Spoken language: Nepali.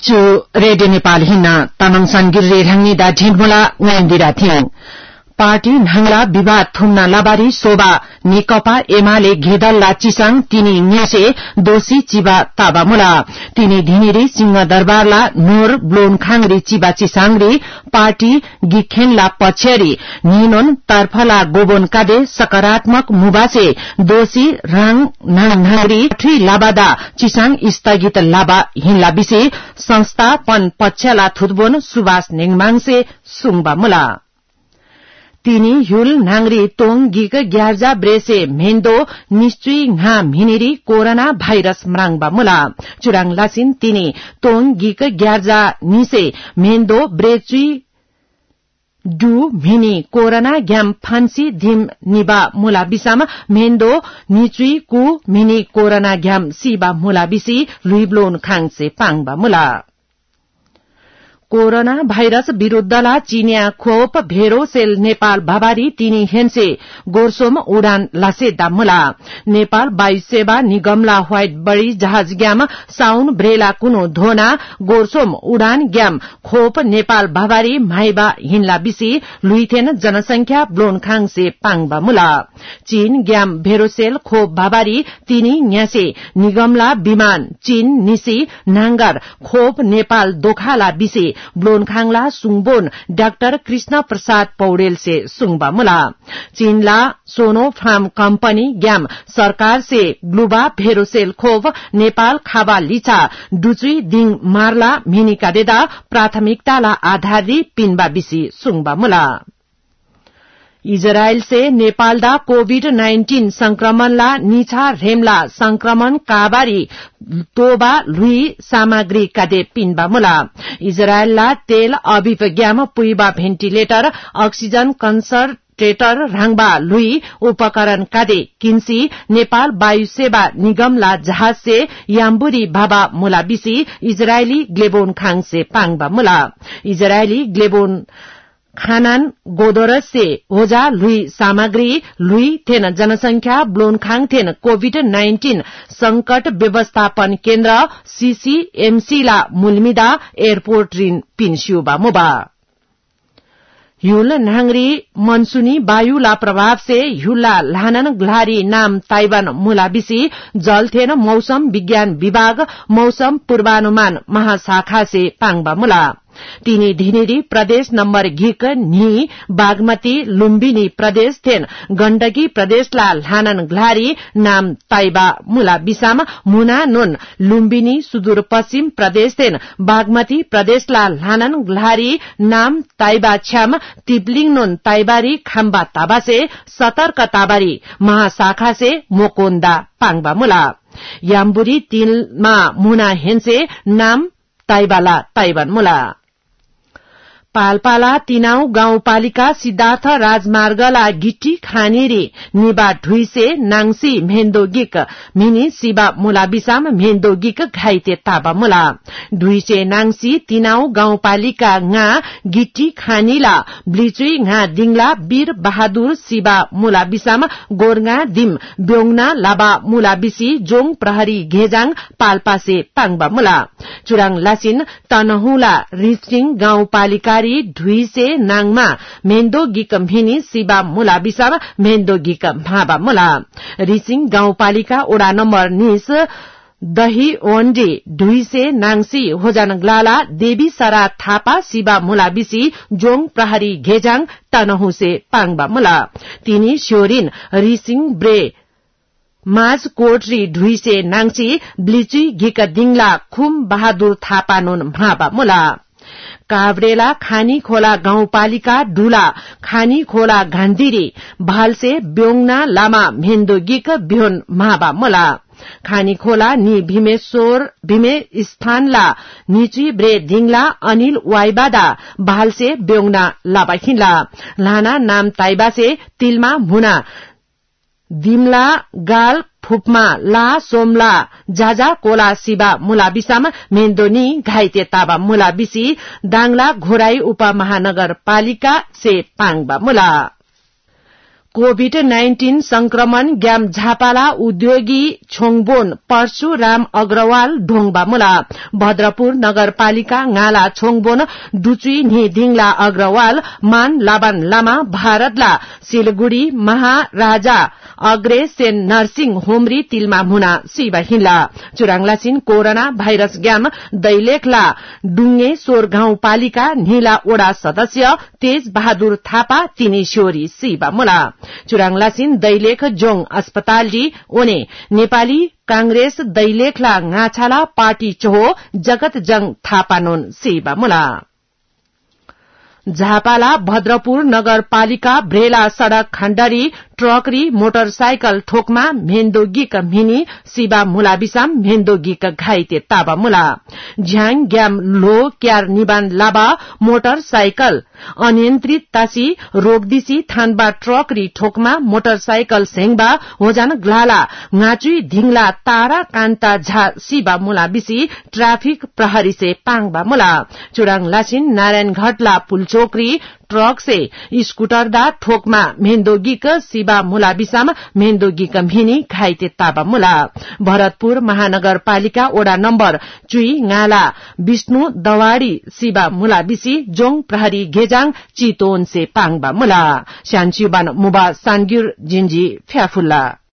चु रेडियो नेपाल हिना तामाङ संगिर रेढाङनी दा ढिङमला ngandira थियौ पार्टी नांगला विवाद थुम्ना लाबारी सोबा नेकपा एमाले घेदल्ला चिसाङ तिनी न्यासे दोषी चिबा ताबामुला तिनी धिनिरी सिंह दरबारला नोर ब्लोन खांगरी चिबा चिसाङरी पार्टी गिखेनला पछ्यारी निनोन तर्फला गोबोन कादे सकारात्मक मुबासे दोषी राङ नांगरी ट्री लाबादा चिसाङ स्थगित लाबा हिनला बिसे संस्थापन पक्षला थुतबोन सुभाष नेङमाङसे सुङबा मुला तिनी हुल नांगरी तोङ गिक ग्यार्जा ब्रेसे मेन्दो निश्चुई घा मिनिरी कोरोना भाइरस म्राङबा मुला चुराङ लासिन तिनी तोङ गिक ग्यार्जा निसे मेन्दो ब्रेचुई डु मिनी कोरोना ग्याम फान्सी धिम निबा मुला बिसाम मेन्दो निचुई कु मिनी कोरोना ग्याम सिबा मुला बिसी लुइब्लोन खाङसे पाङबा मुला कोरोना भाइरस विरूद्धला चीनिया खोप भेरो सेल नेपाल भाबारी तिनी हेन्से गोरसोम उडान लासेदा मुला नेपाल वायु सेवा निगमला व्हाइट बड़ी जहाज ग्याम साउन ब्रेला कुनो धोना गोरसोम उडान ग्याम खोप नेपाल भाबारी माइबा हिनला बिसी लुइथेन जनसंख्या ब्लोन खाङसे पाङबा मुला चीन ग्याम भेरोसेल खोप भाबारी तिनी न्यासे निगमला विमान चीन निसी नांगर खोप नेपाल दोखाला बिसी ब्लोनखाङला सुङबोन डाक्टर कृष्ण प्रसाद पौडेल से सुङबा मुला चीनला सोनो फार्म कंपनी ग्याम सरकार से ग्लुबा भेरोसेल खोप नेपाल खाबा लिचा डुचुई दिङ मार्ला मिनिका देदा प्राथमिकताला आधारी पिनबा बिसी सुङबा मुला इजरायल से नेपाल दा कोविड-19 संक्रमणला निछा रेमला संक्रमण काबारी तोबा लुई सामग्री कादे पिनबा मुला इजरायलला तेल अभिव ग्याम पुइबा भेन्टिलेटर अक्सिजन कंसन्ट्रेटर राङबा लुई उपकरण कादे किन्सी नेपाल वायु सेवा निगमला जहाज से याम्बुरी बाबा मुला बिसी इजरायली ग्लेबोन खाङसे पाङबा मुला इजरायली ग्लेबोन खानान गोदोरस से होजा लुई सामग्री लुई थेन जनसंख्या ब्लोनखाङ थेन कोविड-19 संकट व्यवस्थापन केन्द्र सीसीएमसी ला मुलमिदा एयरपोर्ट रिन पिनस्युबा मुबा ह्युल नांगरी मनसुनी वायुला प्रभाव से ह्युला लानन ग्लारी नाम ताइवान मुला बिसी जलथेन मौसम विज्ञान विभाग मौसम पूर्वानुमान महाशाखा से पाङबा मुला तिनी धिनिरी प्रदेश नम्बर घिक नि बागमती लुम्बिनी प्रदेश थेन गण्डकी प्रदेशला लानन ग्लारी नाम ताइबा मुला बिसाम मुना नोन लुम्बिनी सुदूरपश्चिम प्रदेश थेन बागमती प्रदेशला लानन ग्लारी नाम ताइबा छ्याम तिप्लिङ नोन ताइबारी खाम्बा ताबासे सतर्क ताबारी महाशाखा से मोकोन्दा पाङबा मुला याम्बुरी तिलमा मुना हेन्से नाम ताइबाला ताइबान मुला पाल्पाला तिनाउ गाउँपालिका सिद्धार्थ राजमार्गला गिटी खानेरी निबा ढुइसे नाङसी मेन्दोगिक मिनी सिबा मुला बिसाम मेन्दोगिक घाइते ताबा मुला ढुइसे नाङसी तिनाउ गाउँपालिका nga गिटी खानीला ब्लिचुई nga दिङला वीर बहादुर सिबा मुला बिसाम गोरगा दिम ब्योङना लाबा मुला बिसी जोङ प्रहरी घेजाङ पाल्पासे पाङबा मुला चुराङ लासिन तनहुला रिचिङ गाउँपालिका ढुइसे नाङमा मेन्दो गिक भिनी सिबा मुला बिसाम मेन्दो गिक भाबा मुला रिसिङ गाउँपालिका ओडा नम्बर 19 दही ओन्डी ढुइसे नाङसी होजानग्लाला देवी सरा थापा सिबा मुला बिसी जोङ प्रहरी घेजाङ तनहुसे पाङबा मुला तिनी स्योरिन रिसिङ ब्रे माज कोटरी ढुइसे नाङसी ब्लिचुई गिक दिङला खुम बहादुर थापा नोन भाबा मुला काभ्रेला खानी खोला गाउँपालिका डुला खानी खोला घान्दिरी भालसे ब्योङना लामा मेन्दोगिक बिहोन महाबा मुला खानी खोला नि भीमेश्वर भीमे स्थानला निची ब्रे दिङला अनिल वाइबादा भालसे ब्योङना लाबाखिनला लाना नाम ताइबासे तिलमा मुना दिमला गाल फुपमा ला सोमला जाजा कोला सिबा मुला बिसाम मेन्दोनी घाइते ताबा मुला बिसी दाङला घोराई उपमहानगरपालिका से पाङबा मुला कोभिड-19 संक्रमण ग्याम झापाला उद्योगी छोङबोन परशुराम अग्रवाल ढोङबामुला भद्रपुर नगरपालिका गाला छोङबोन डुचुई निधिङला अग्रवाल मान लाबान लामा भारतला सिलगुड़ी महाराजा अग्रे सेन नरसिंह होमरी तिलमा मुना सिबा हिन्ला चुराङलासिन कोरोना भाइरस ग्याम दैलेखला डुङ्गे सोर गाउँपालिका नीला ओडा सदस्य तेज बहादुर थापा तिनी श्योरी सिबा मुला चुराङलासिन दैलेख जोङ अस्पतालजी ओने नेपाली कांग्रेस दैलेखला गाछाला पार्टी चोहो जगत जंग थापानोन सिबा मुला झापाला भद्रपुर नगरपालिका भ्रेला सड़क खण्डरी ट्रकरी मोटरसाइकल ठोकमा मेन्दोगिक मिनी सिबा मुला बिसाम मेन्दोगिक घाइते ताबा मुला झ्याङ ग्याम लो क्यार निबान लाबा मोटरसाइकल अनियन्त्रित तासी रोगदिसी थानबा ट्रकरी ठोकमा मोटरसाइकल सेङबा होजान ग्लाला गाचुई धिङला तारा कान्ता झा सिबा मुला बिसी ट्राफिक प्रहरी से पाङबा मुला चुराङ लासिन नारायण घटला पुलचोकरी ट्रक से स्कूटर दा ठोकमा मेन्दोगिक सिबा मुला बिसाम मेन्दोगिक मिनी घाइते ताबा मुला भरतपुर महानगरपालिका ओडा नम्बर चुई गाला विष्णु दवाड़ी सिबा मुला बिसी जोङ प्रहरी घेजाङ चितोन से पाङबा मुला स्यानचिबान मुबा सानगिर जिन्जी फ्याफुल्ला